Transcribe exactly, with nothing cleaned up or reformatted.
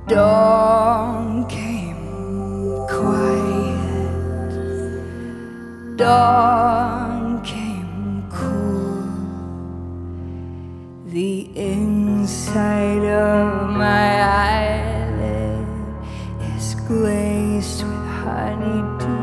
Dawn came quiet, dawn came cool. The inside of my eyelid is glazed with honeydew.